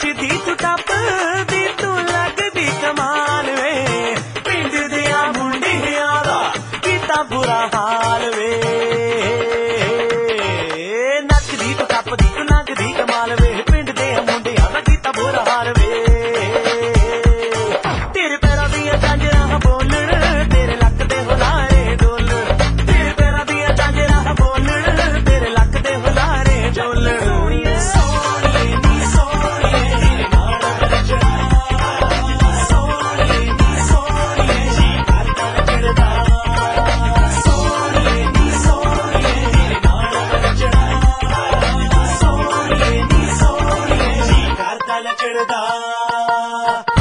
ਨੱਚਦੀ ਤੂੰ ਟੱਪਦੀ ਤੂੰ ਲੱਗਦੀ ਕਮਾਲ ਵੇ ਪਿੰਡ ਦਿਆਂ ਮੁੰਡਿਆਂ ਦਾ ਕੀਤਾ ਬੁਰਾ ਹਾਲ ਵੇ ਨੱਚਦੀ ਤੂੰ ਟੱਪਦੀ ਤੂੰ ਲੱਗਦੀ ਕਮਾਲ ਵੇ ਪਿੰਡ ਦਿਆਂ ਮੁੰਡਿਆਂ ਦਾ ਕੀਤਾ ਬੁਰਾ ਹਾਲ ਵੇ ਤੇਰੇ ਪੈਰਾਂ ਦੀਆਂ ਝਾਂਜਰਾਂ ਬੋਲਣ ਤੇਰੇ ਲੱਕ ਦੇ ਹੁਲਾਰੇ ਡੋਲਣ ਤੇਰੇ ਪੈਰਾਂ ਦੀਆਂ ਝਾਂਜਰਾਂ ਬੋਲਣ ਤੇਰੇ ਲੱਕ ਦੇ ਹੁਲਾਰੇ ਡੋਲਣ ਚੜਦਾ